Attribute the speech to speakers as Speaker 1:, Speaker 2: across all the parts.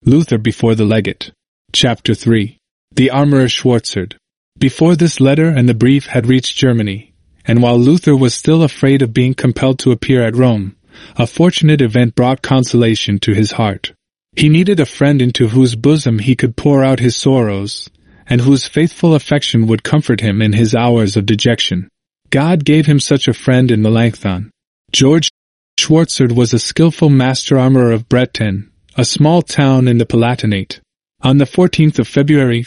Speaker 1: Luther before the legate. Chapter 3. The Armourer Schwarzerd. Before this letter and the brief had reached Germany, and while Luther was still afraid of being compelled to appear at Rome, a fortunate event brought consolation to his heart. He needed a friend into whose bosom he could pour out his sorrows, and whose faithful affection would comfort him in his hours of dejection. God gave him such a friend in Melanchthon. George Schwarzerd was a skillful master armorer of Bretten, a small town in the Palatinate. On the 14th of February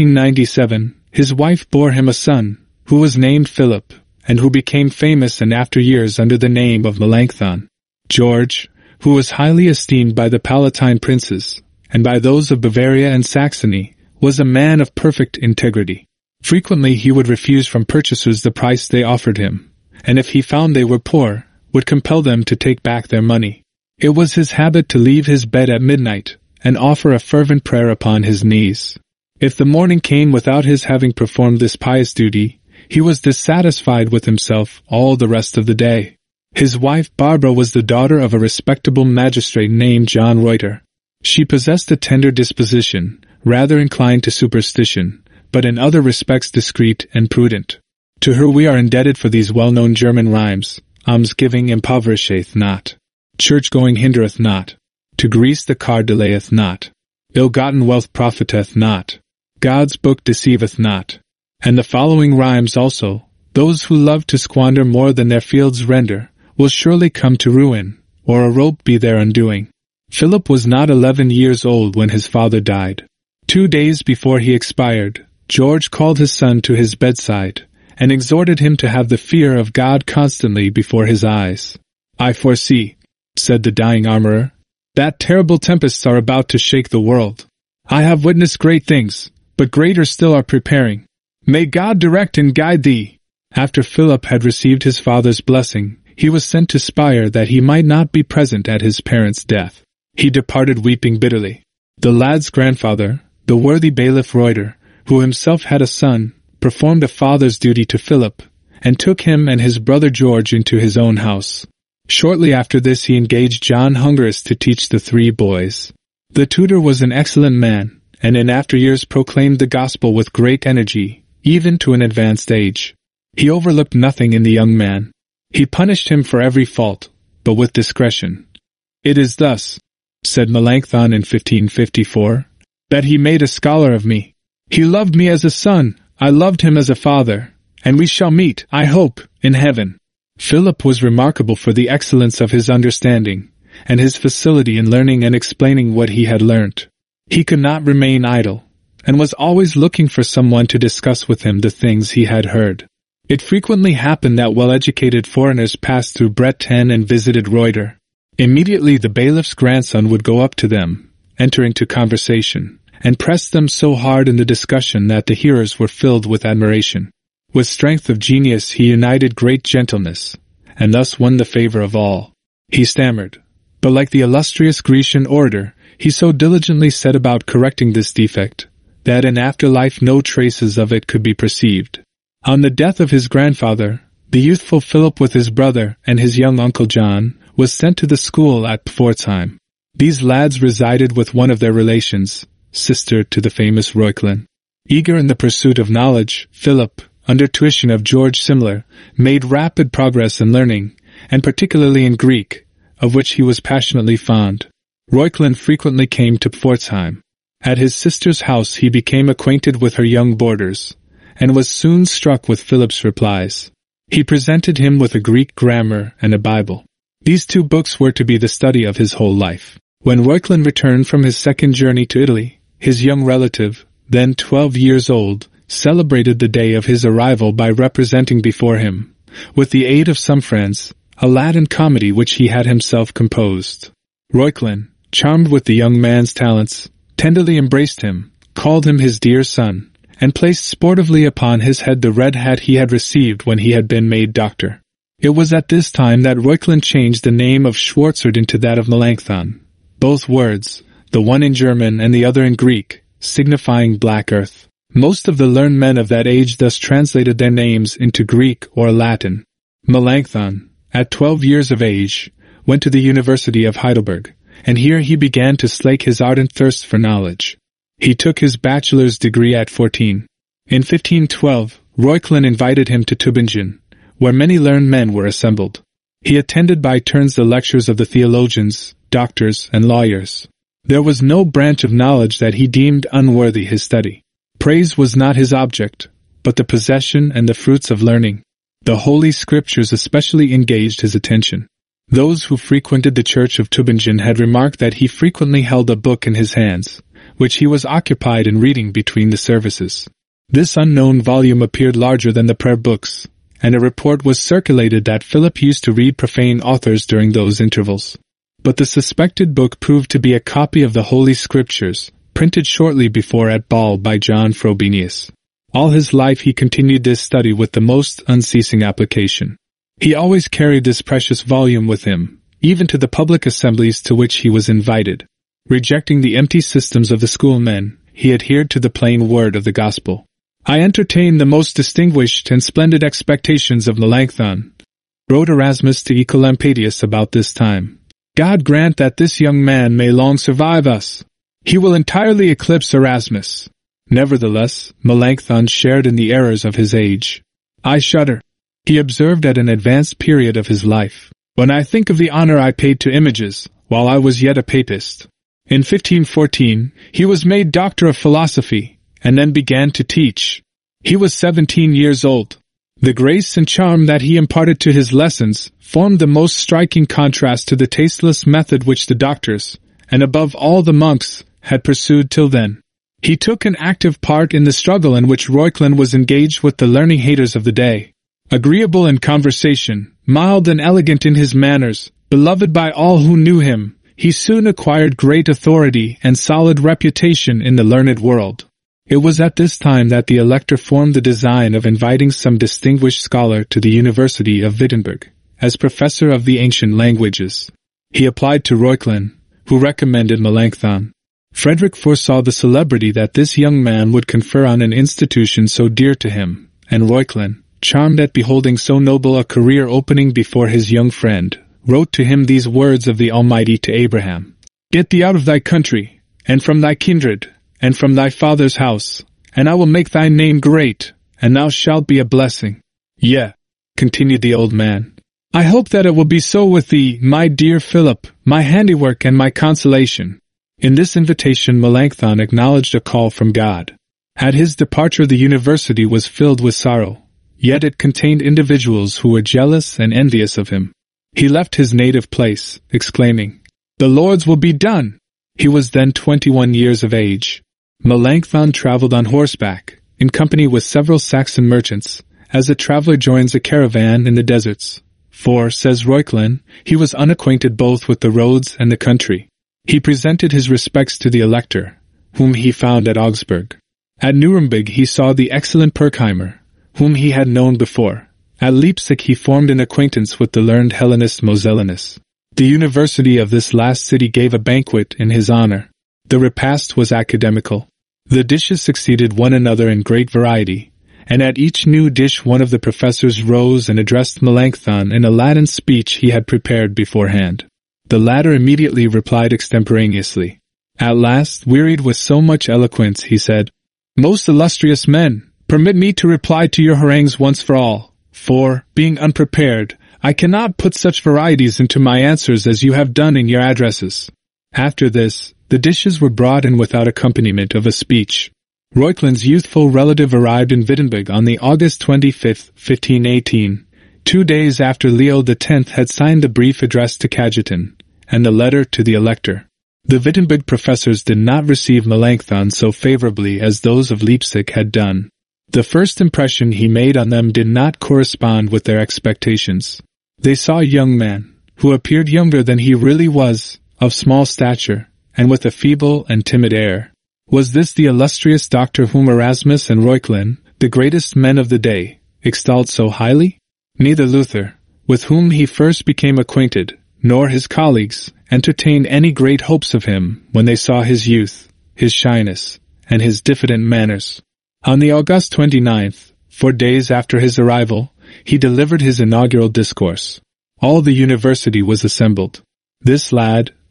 Speaker 1: 1497, his wife bore him a son, who was named Philip, and who became famous in after years under the name of Melanchthon. George, who was highly esteemed by the Palatine princes, and by those of Bavaria and Saxony, was a man of perfect integrity. Frequently he would refuse from purchasers the price they offered him, and if he found they were poor, would compel them to take back their money. It was his habit to leave his bed at midnight, and offer a fervent prayer upon his knees. If the morning came without his having performed this pious duty, he was dissatisfied with himself all the rest of the day. His wife Barbara was the daughter of a respectable magistrate named John Reuter. She possessed a tender disposition, rather inclined to superstition, but in other respects discreet and prudent. To her we are indebted for these well-known German rhymes: almsgiving impoverisheth not, church-going hindereth not, to grease the car delayeth not, ill-gotten wealth profiteth not, God's book deceiveth not. And the following rhymes also: those who love to squander more than their fields render, will surely come to ruin, or a rope be their undoing. Philip was not 11 years old when his father died. 2 days before he expired, George called his son to his bedside, and exhorted him to have the fear of God constantly before his eyes. "I foresee," said the dying armorer, "that terrible tempests are about to shake the world. I have witnessed great things, but greater still are preparing. May God direct and guide thee." After Philip had received his father's blessing, he was sent to Speyer that he might not be present at his parents' death. He departed weeping bitterly. The lad's grandfather, the worthy bailiff Reuter, who himself had a son, performed a father's duty to Philip, and took him and his brother George into his own house. Shortly after this he engaged John Hungerus to teach the 3 boys. The tutor was an excellent man, and in after years proclaimed the gospel with great energy, even to an advanced age. He overlooked nothing in the young man. He punished him for every fault, but with discretion. "It is thus," said Melanchthon in 1554, "that he made a scholar of me. He loved me as a son, I loved him as a father, and we shall meet, I hope, in heaven." Philip was remarkable for the excellence of his understanding, and his facility in learning and explaining what he had learnt. He could not remain idle, and was always looking for someone to discuss with him the things he had heard. It frequently happened that well-educated foreigners passed through Bretten and visited Reuter. Immediately the bailiff's grandson would go up to them, enter into conversation, and press them so hard in the discussion that the hearers were filled with admiration. With strength of genius he united great gentleness, and thus won the favor of all. He stammered, but like the illustrious Grecian orator, he so diligently set about correcting this defect, that in after life no traces of it could be perceived. On the death of his grandfather, the youthful Philip with his brother and his young uncle John was sent to the school at Pforzheim. These lads resided with one of their relations, sister to the famous Reuchlin. Eager in the pursuit of knowledge, Philip, under tuition of George Simler, made rapid progress in learning, and particularly in Greek, of which he was passionately fond. Reuchlin frequently came to Pforzheim. At his sister's house he became acquainted with her young boarders, and was soon struck with Philip's replies. He presented him with a Greek grammar and a Bible. These 2 books were to be the study of his whole life. When Reuchlin returned from his second journey to Italy, his young relative, then 12 years old, celebrated the day of his arrival by representing before him, with the aid of some friends, a Latin comedy which he had himself composed. Reuchlin, charmed with the young man's talents, tenderly embraced him, called him his dear son, and placed sportively upon his head the red hat he had received when he had been made doctor. It was at this time that Reuchlin changed the name of Schwarzerd into that of Melanchthon, both words, the one in German and the other in Greek, signifying black earth. Most of the learned men of that age thus translated their names into Greek or Latin. Melanchthon, at 12 years of age, went to the University of Heidelberg, and here he began to slake his ardent thirst for knowledge. He took his bachelor's degree at 14. In 1512, Reuchlin invited him to Tübingen, where many learned men were assembled. He attended by turns the lectures of the theologians, doctors, and lawyers. There was no branch of knowledge that he deemed unworthy his study. Praise was not his object, but the possession and the fruits of learning. The Holy Scriptures especially engaged his attention. Those who frequented the church of Tübingen had remarked that he frequently held a book in his hands, which he was occupied in reading between the services. This unknown volume appeared larger than the prayer books, and a report was circulated that Philip used to read profane authors during those intervals. But the suspected book proved to be a copy of the Holy Scriptures, printed shortly before at Bâle by John Frobenius. All his life he continued this study with the most unceasing application. He always carried this precious volume with him, even to the public assemblies to which he was invited. Rejecting the empty systems of the schoolmen, he adhered to the plain word of the gospel. I entertain the most distinguished and splendid expectations of Melanchthon, wrote Erasmus to Œcolampadius about this time. God grant that this young man may long survive us. He will entirely eclipse Erasmus. Nevertheless, Melanchthon shared in the errors of his age. I shudder, he observed at an advanced period of his life, when I think of the honor I paid to images, while I was yet a papist. In 1514, he was made doctor of philosophy, and then began to teach. He was 17 years old. The grace and charm that he imparted to his lessons formed the most striking contrast to the tasteless method which the doctors, and above all the monks, had pursued till then. He took an active part in the struggle in which Reuchlin was engaged with the learning haters of the day. Agreeable in conversation, mild and elegant in his manners, beloved by all who knew him, he soon acquired great authority and solid reputation in the learned world. It was at this time that the Elector formed the design of inviting some distinguished scholar to the University of Wittenberg, as professor of the ancient languages. He applied to Reuchlin, who recommended Melanchthon. Frederick foresaw the celebrity that this young man would confer on an institution so dear to him, and Reuchlin, charmed at beholding so noble a career opening before his young friend, wrote to him these words of the Almighty to Abraham. Get thee out of thy country, and from thy kindred, and from thy father's house, and I will make thy name great, and thou shalt be a blessing. Yea, continued the old man, I hope that it will be so with thee, my dear Philip, my handiwork and my consolation. In this invitation Melanchthon acknowledged a call from God. At his departure the university was filled with sorrow, yet it contained individuals who were jealous and envious of him. He left his native place, exclaiming, The Lord's will be done! He was then 21 years of age. Melanchthon traveled on horseback, in company with several Saxon merchants, as a traveler joins a caravan in the deserts. For, says Reuchlin, he was unacquainted both with the roads and the country. He presented his respects to the Elector, whom he found at Augsburg. At Nuremberg he saw the excellent Pirkheimer, whom he had known before. At Leipzig he formed an acquaintance with the learned Hellenist Mosellanus. The university of this last city gave a banquet in his honor. The repast was academical. The dishes succeeded one another in great variety, and at each new dish one of the professors rose and addressed Melanchthon in a Latin speech he had prepared beforehand. The latter immediately replied extemporaneously. At last, wearied with so much eloquence, he said, Most illustrious men, permit me to reply to your harangues once for all, for, being unprepared, I cannot put such varieties into my answers as you have done in your addresses. After this, the dishes were brought in without accompaniment of a speech. Reuchlin's youthful relative arrived in Wittenberg on the August 25, 1518, 2 days after Leo X had signed the brief addressed to Cajetan, and the letter to the Elector. The Wittenberg professors did not receive Melanchthon so favorably as those of Leipzig had done. The first impression he made on them did not correspond with their expectations. They saw a young man, who appeared younger than he really was, of small stature, and with a feeble and timid air. Was this the illustrious doctor whom Erasmus and Reuchlin, the greatest men of the day, extolled so highly? Neither Luther, with whom he first became acquainted, nor his colleagues, entertained any great hopes of him when they saw his youth, his shyness, and his diffident manners. On the August 29th, 4 days after his arrival, he delivered his inaugural discourse. All the university was assembled. This lad,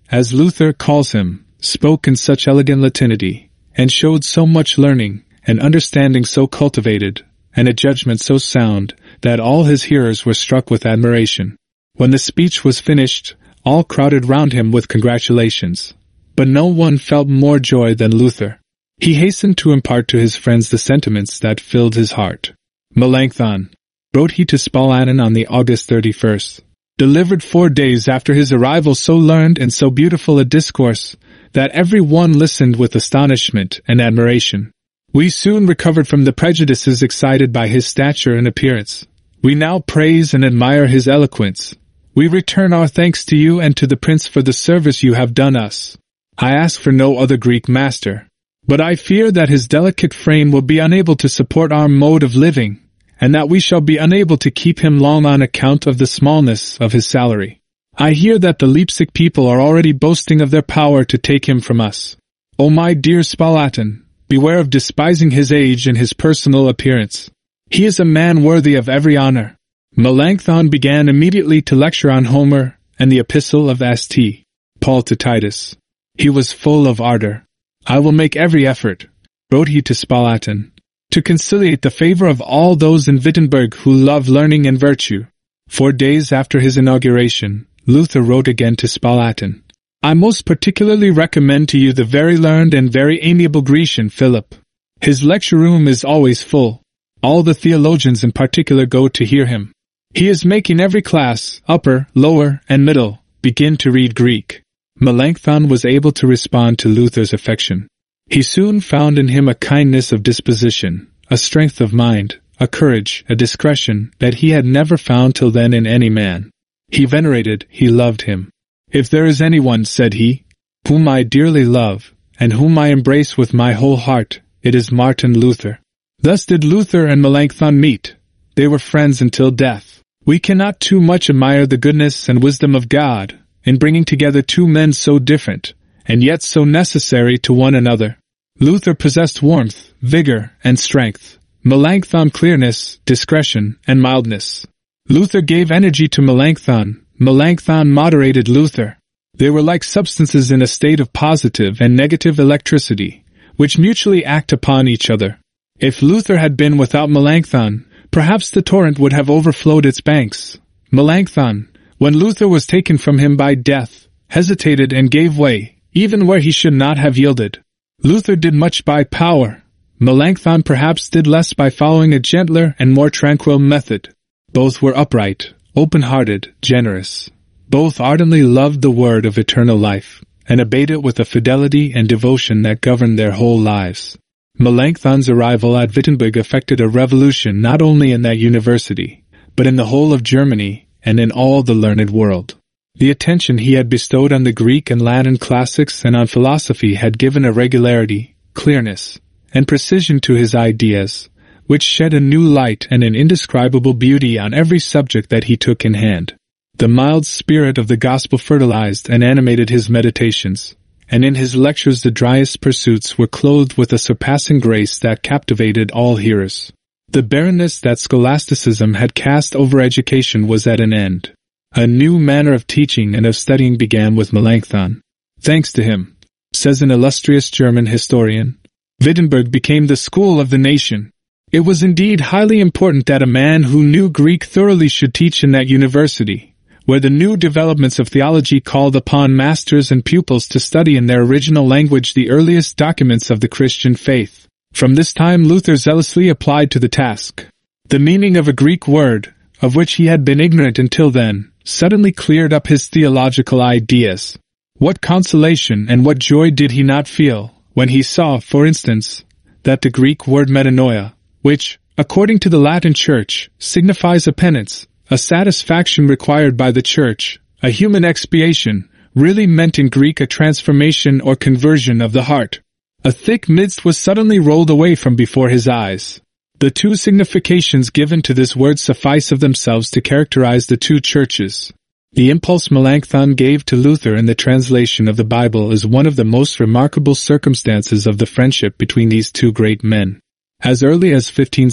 Speaker 1: as Luther calls him, spoke in such elegant Latinity, and showed so much learning, and understanding so cultivated, and a judgment so sound, that all his hearers were struck with admiration. When the speech was finished, all crowded round him with congratulations. But no one felt more joy than Luther. He hastened to impart to his friends the sentiments that filled his heart. Melanchthon, wrote he to Spalatin on the August 31st, delivered 4 days after his arrival so learned and so beautiful a discourse, that every one listened with astonishment and admiration. We soon recovered from the prejudices excited by his stature and appearance. We now praise and admire his eloquence. We return our thanks to you and to the prince for the service you have done us. I ask for no other Greek master, but I fear that his delicate frame will be unable to support our mode of living, and that we shall be unable to keep him long on account of the smallness of his salary. I hear that the Leipzig people are already boasting of their power to take him from us. O my dear Spalatin, beware of despising his age and his personal appearance. He is a man worthy of every honor. Melanchthon began immediately to lecture on Homer and the Epistle of St. Paul to Titus. He was full of ardor. I will make every effort, wrote he to Spalatin, to conciliate the favor of all those in Wittenberg who love learning and virtue. 4 days after his inauguration, Luther wrote again to Spalatin. I most particularly recommend to you the very learned and very amiable Grecian Philip. His lecture room is always full. All the theologians in particular go to hear him. He is making every class, upper, lower, and middle, begin to read Greek. Melanchthon was able to respond to Luther's affection. He soon found in him a kindness of disposition, a strength of mind, a courage, a discretion that he had never found till then in any man. He venerated, he loved him. If there is anyone, said he, whom I dearly love, and whom I embrace with my whole heart, it is Martin Luther. Thus did Luther and Melanchthon meet. They were friends until death. We cannot too much admire the goodness and wisdom of God in bringing together two men so different, and yet so necessary to one another. Luther possessed warmth, vigor, and strength. Melanchthon clearness, discretion, and mildness. Luther gave energy to Melanchthon. Melanchthon moderated Luther. They were like substances in a state of positive and negative electricity, which mutually act upon each other. If Luther had been without Melanchthon, perhaps the torrent would have overflowed its banks. Melanchthon, when Luther was taken from him by death, hesitated and gave way, even where he should not have yielded. Luther did much by power. Melanchthon perhaps did less by following a gentler and more tranquil method. Both were upright, open-hearted, generous. Both ardently loved the word of eternal life, and obeyed it with a fidelity and devotion that governed their whole lives. Melanchthon's arrival at Wittenberg effected a revolution not only in that university, but in the whole of Germany and in all the learned world. The attention he had bestowed on the Greek and Latin classics and on philosophy had given a regularity, clearness, and precision to his ideas, which shed a new light and an indescribable beauty on every subject that he took in hand. The mild spirit of the gospel fertilized and animated his meditations, and in his lectures the driest pursuits were clothed with a surpassing grace that captivated all hearers. The barrenness that scholasticism had cast over education was at an end. A new manner of teaching and of studying began with Melanchthon. Thanks to him, says an illustrious German historian, Wittenberg became the school of the nation. It was indeed highly important that a man who knew Greek thoroughly should teach in that university, where the new developments of theology called upon masters and pupils to study in their original language the earliest documents of the Christian faith. From this time Luther zealously applied to the task. The meaning of a Greek word, of which he had been ignorant until then, suddenly cleared up his theological ideas. What consolation and what joy did he not feel when he saw, for instance, that the Greek word metanoia, which, according to the Latin Church, signifies a penance, a satisfaction required by the Church, a human expiation, really meant in Greek a transformation or conversion of the heart. A thick mist was suddenly rolled away from before his eyes. The two significations given to this word suffice of themselves to characterize the two churches. The impulse Melanchthon gave to Luther in the translation of the Bible is one of the most remarkable circumstances of the friendship between these two great men. As early as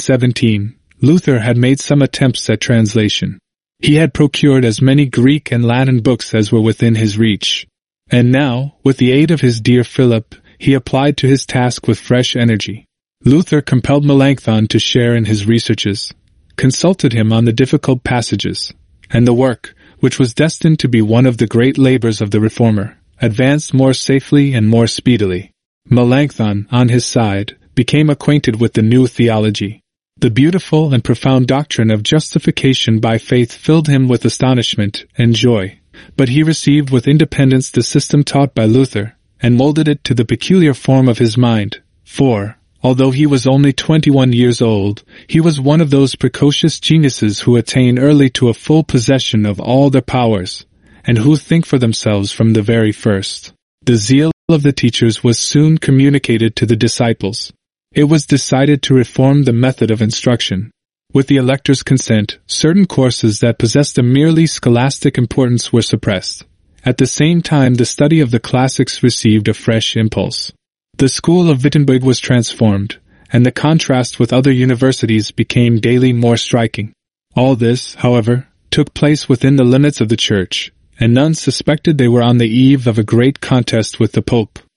Speaker 1: 1517, Luther had made some attempts at translation. He had procured as many Greek and Latin books as were within his reach. And now, with the aid of his dear Philip, he applied to his task with fresh energy. Luther compelled Melanchthon to share in his researches, consulted him on the difficult passages, and the work, which was destined to be one of the great labors of the reformer, advanced more safely and more speedily. Melanchthon, on his side, became acquainted with the new theology. The beautiful and profound doctrine of justification by faith filled him with astonishment and joy, but he received with independence the system taught by Luther, and molded it to the peculiar form of his mind, for, although he was only 21 years old, he was one of those precocious geniuses who attain early to a full possession of all their powers, and who think for themselves from the very first. The zeal of the teachers was soon communicated to the disciples. It was decided to reform the method of instruction. With the elector's consent, certain courses that possessed a merely scholastic importance were suppressed. At the same time, the study of the classics received a fresh impulse. The school of Wittenberg was transformed, and the contrast with other universities became daily more striking. All this, however, took place within the limits of the Church, and none suspected they were on the eve of a great contest with the Pope.